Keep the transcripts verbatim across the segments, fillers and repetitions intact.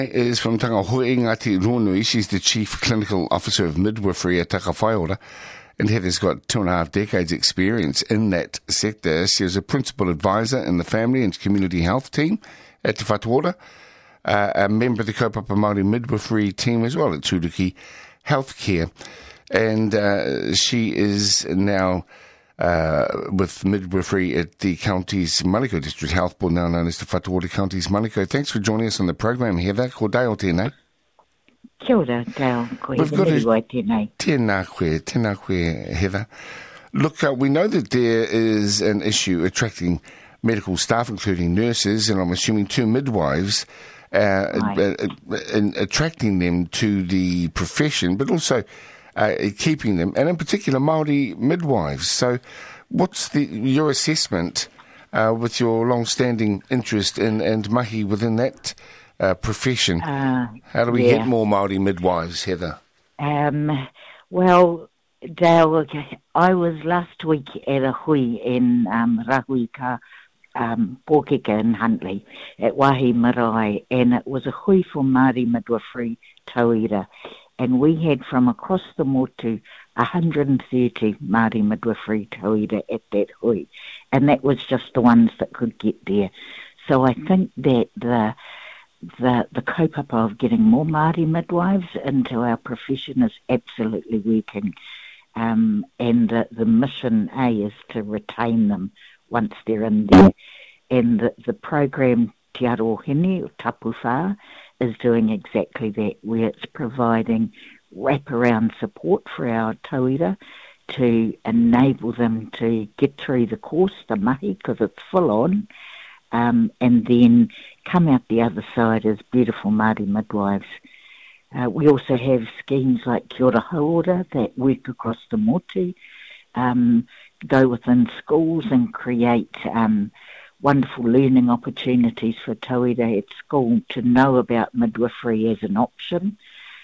Is from Tangahoe Ngati Ronui. She's the Chief Clinical Officer of Midwifery at Takawhaiora, and Heather's got two and a half decades experience in that sector. She was a Principal Advisor in the Family and Community Health Team at Te Whatuora, uh, a member of the Kaupapa Māori Midwifery Team as well at Tūruki Healthcare, and uh, she is now Uh, with midwifery at the county's Manukau District Health Board, now known as the Whatuora County's Manukau. Thanks for joining us on the program, Heather. Ko Dale tēnei. Kia ora, Dale. Ko We've got a... tēnei. Tēnā koe, tēnā koe, Heather. Look, uh, we know that there is an issue attracting medical staff, including nurses, and I'm assuming two midwives, uh, uh, and attracting them to the profession, but also Uh, keeping them, and in particular Māori midwives. So what's the your assessment uh, with your long-standing interest in and mahi within that uh, profession? Uh, How do we yeah. get more Māori midwives, Heather? Um, well, Dale, I was last week at a hui in um, Rahuika, um, Pōkeka in Huntly, at Waihi Marae, and it was a hui for Māori midwifery tauira. And we had from across the motu one hundred thirty Māori midwifery tauira at that hui. And that was just the ones that could get there. So I think that the the the kaupapa of getting more Māori midwives into our profession is absolutely working. Um, and the, the mission, A, is to retain them once they're in there. And the, the program Te Arohine, or Tapu Whā, is doing exactly that, where it's providing wraparound support for our tauira to enable them to get through the course, the mahi, because it's full on, um, and then come out the other side as beautiful Māori midwives. Uh, we also have schemes like Kia ora Hauora that work across the motu, um, go within schools and create um, wonderful learning opportunities for tauira at school to know about midwifery as an option.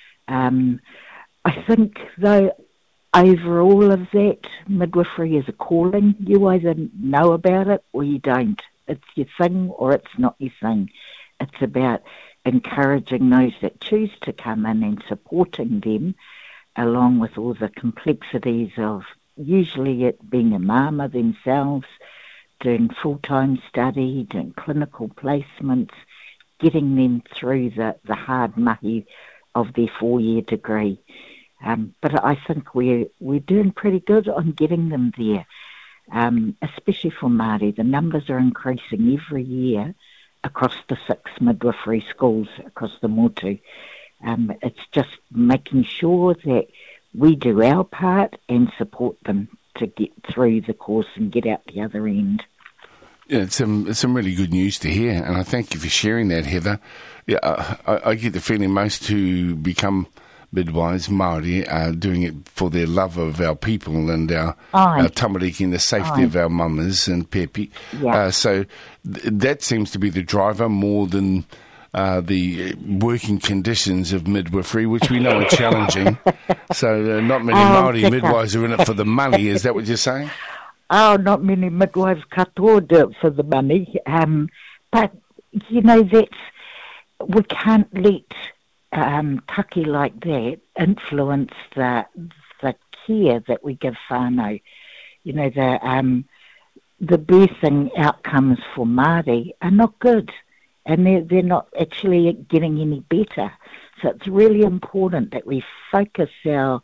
Um, I think, though, over all of that, midwifery is a calling. You either know about it or you don't. It's your thing or it's not your thing. It's about encouraging those that choose to come in and supporting them, along with all the complexities of usually it being a mama themselves, doing full-time study, doing clinical placements, getting them through the, the hard mahi of their four-year degree. Um, but I think we're, we're doing pretty good on getting them there, um, especially for Māori. The numbers are increasing every year across the six midwifery schools across the motu. Um, it's just making sure that we do our part and support them to get through the course and get out the other end. Yeah, it's some it's some really good news to hear, and I thank you for sharing that, Heather. Yeah, I, I get the feeling most who become midwives, Māori, are doing it for their love of our people and our, our tamariki and the safety Aye. Of our mamas and pepi. Yeah. Uh, so th- that seems to be the driver more than uh, the working conditions of midwifery, which we know are challenging. So uh, not many oh, Māori midwives are in it for the money. Is that what you're saying? Oh, not many midwives katoa do it for the money. Um, but, you know, that's, we can't let um, taki like that influence the the care that we give whānau. You know, the um, the birthing outcomes for Māori are not good, and they're, they're not actually getting any better. So it's really important that we focus our,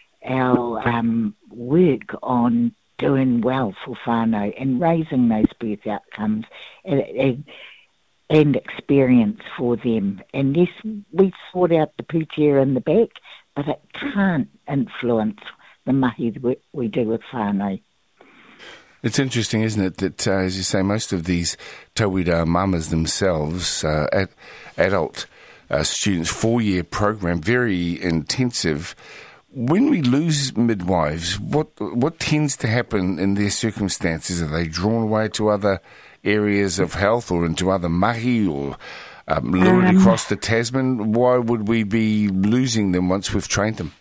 our um, work on doing well for whānau and raising those birth outcomes and, and, and experience for them. And yes, we sort out the pūtea in the back, but it can't influence the mahi that we do with whānau. It's interesting, isn't it, that, uh, as you say, most of these tauira mamas themselves, uh, at, adult uh, students, four-year program, very intensive. When we lose midwives, what what tends to happen in their circumstances? Are they drawn away to other areas of health or into other mahi or um, lured um, across the Tasman? Why would we be losing them once we've trained them?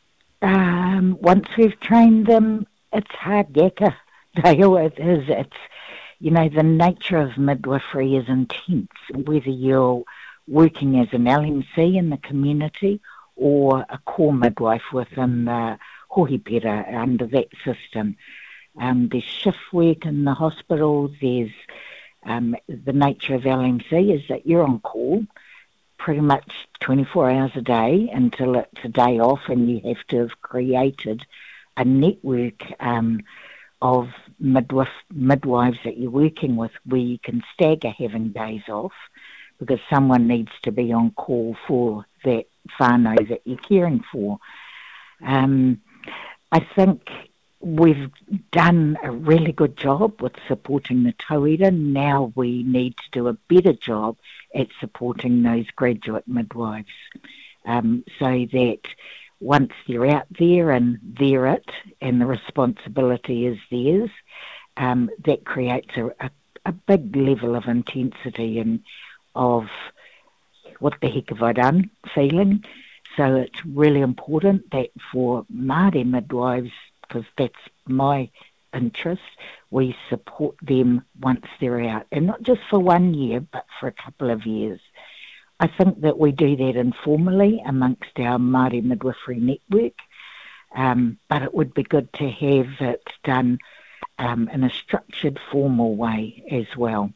Um, once we've trained them, it's hard yakka. It is. It's, you know, the nature of midwifery is intense. Whether you're working as an L M C in the community or a core midwife within the hohipera under that system. Um, there's shift work in the hospital. There's um, the nature of L M C is that you're on call pretty much twenty-four hours a day until it's a day off, and you have to have created a network um, of midwife, midwives that you're working with where you can stagger having days off, because someone needs to be on call for that whānau that you're caring for. Um, I think we've done a really good job with supporting the tauira. Now we need to do a better job at supporting those graduate midwives, um, so that once they're out there and they're it and the responsibility is theirs, um, that creates a, a, a big level of intensity and of what the heck have I done feeling. So it's really important that for Māori midwives, because that's my interest, we support them once they're out, and not just for one year but for a couple of years. I think that we do that informally amongst our Māori midwifery network, um, but it would be good to have it done um, in a structured, formal way as well.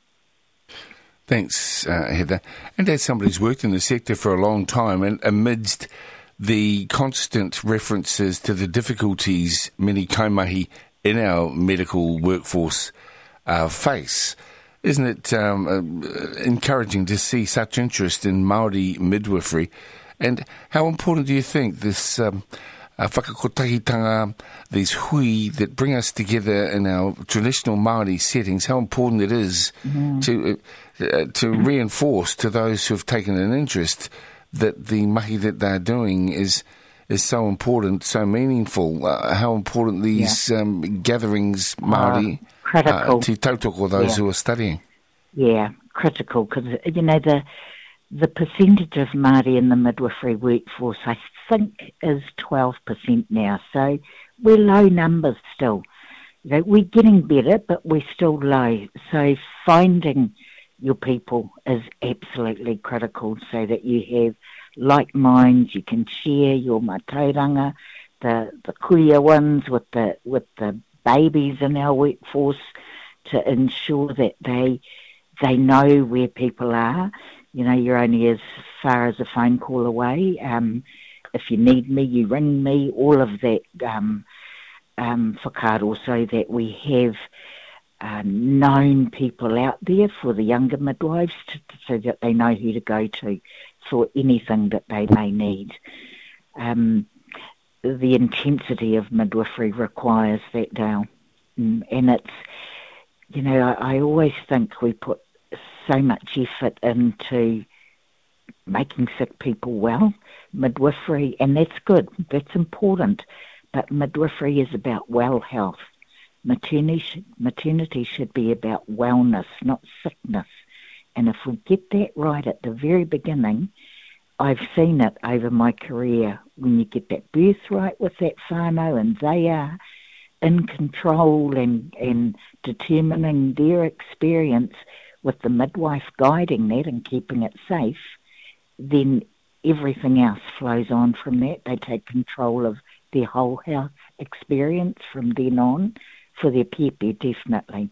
Thanks, uh, Heather. And as somebody who's worked in the sector for a long time, and amidst the constant references to the difficulties many kaimahi in our medical workforce uh, face, isn't it um, uh, encouraging to see such interest in Māori midwifery? And how important do you think this um, uh, whakakotahitanga, these hui that bring us together in our traditional Māori settings, how important it is mm. to uh, to reinforce to those who have taken an interest that the mahi that they're doing is is so important, so meaningful, uh, how important these yeah. um, gatherings, Māori, uh, critical. Uh, te tautoko, those yeah. who are studying. Yeah, critical, because, you know, the the percentage of Māori in the midwifery workforce, I think, is twelve percent now, so we're low numbers still. You know, we're getting better, but we're still low, so finding your people is absolutely critical so that you have like minds, you can share your matauranga, the the kuia ones with the with the babies in our workforce, to ensure that they they know where people are. You know, you're only as far as a phone call away. Um, if you need me, you ring me. All of that um, um, whakaaro, so that we have uh, known people out there for the younger midwives, to, so that they know who to go to for anything that they may need. Um, the intensity of midwifery requires that, Dale. And it's, you know, I, I always think we put so much effort into making sick people well, midwifery, and that's good, that's important, but midwifery is about well health. Maternity, maternity should be about wellness, not sickness. And if we get that right at the very beginning, I've seen it over my career, when you get that birth right with that whānau and they are in control and, and determining their experience with the midwife guiding that and keeping it safe, then everything else flows on from that. They take control of their whole health experience from then on for their pepe, definitely.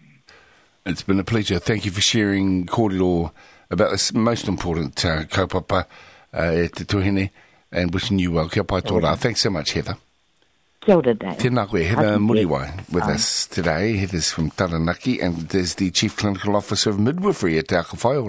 It's been a pleasure. Thank you for sharing kōrero about this most important uh, kaupapa uh, e te tuhine, and wishing you well. Kia pai tō rā. Thanks so much, Heather. Kia ora, Dale. Tēnā koe, Heather Muriwai with oh. us today. Heather's from Taranaki and is the Chief Clinical Officer of Midwifery at Te Akawhai.